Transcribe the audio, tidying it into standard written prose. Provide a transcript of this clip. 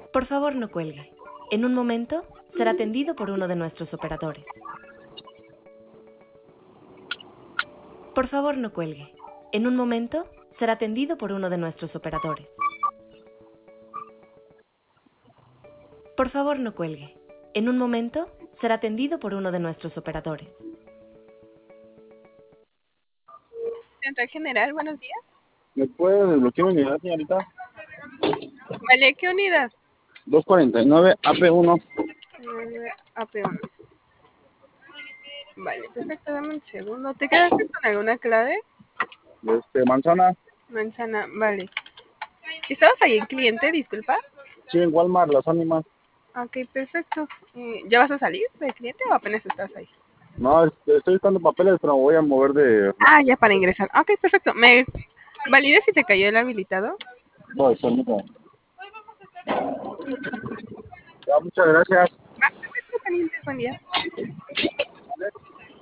Por favor, no cuelgue. En un momento será atendido por uno de nuestros operadores. Por favor, no cuelgue. En un momento será atendido por uno de nuestros operadores. Por favor, no cuelgue. En un momento será atendido por uno de nuestros operadores. Central General, buenos días. ¿Me puede desbloquear mi unidad, señorita? Vale, ¿qué unidad? 249 AP1. AP1. Vale, perfecto, dame un segundo. ¿Te quedaste con alguna clave? Manzana. Manzana, vale. ¿Estabas ahí en cliente, disculpa? Sí, en Walmart, Las Ánimas. Ok, perfecto. ¿Ya vas a salir de cliente o apenas estás ahí? No, estoy buscando papeles, pero me voy a mover de... Ah, ya para ingresar. Ok, perfecto. ¿Me valides si te cayó el habilitado? No, permítame. Ya, muchas gracias. Perfecto, teniente, buen día.